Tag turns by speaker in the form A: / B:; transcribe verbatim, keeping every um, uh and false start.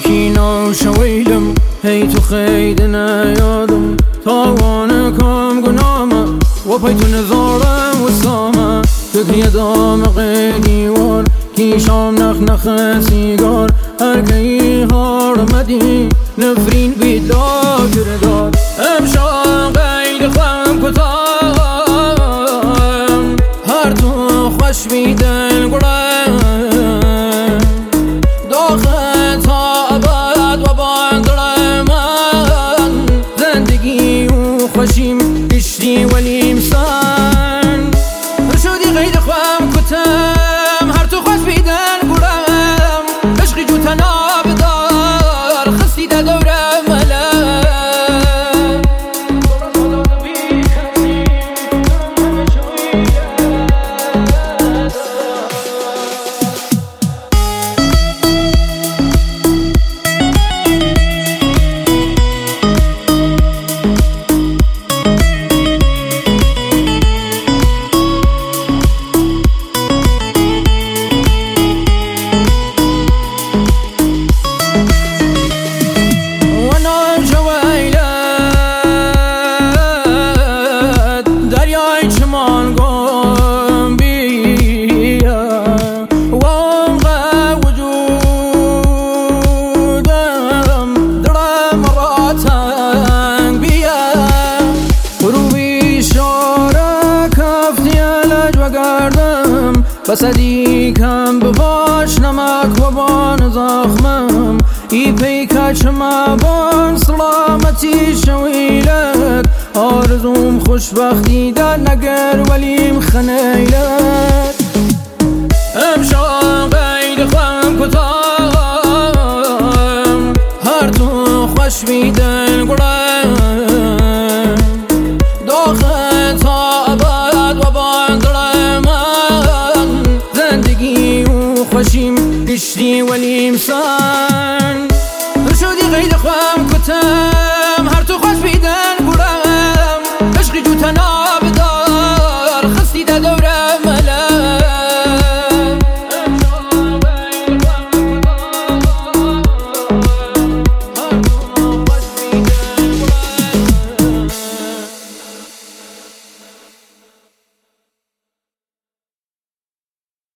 A: یکی ناشویلم هی تو خید نیادم تاوان کام گنامه و پای تو نزارم و سامه فکر دام قیدیوار کی شام نخ نخ سیگار هر کی هارمدی نفرین بیدا کردار امشا قید خم کتام هر تو خوش بیدن گرم داخل تا ابد و باندر من زندگی و خوشیم گشتی ولی مسان شدی قید خم کتام هر تو خوش بیدن گرم عشقی جو تناب دار خستی دا دورم بسدی کم بباش نمک و بان زخمم ای پیکاچ ما بان سلامتی شویلت آرزوم خوشبختی در نگر ولیم خنیلت امشا قید خم کتام هر تو خوش بیدن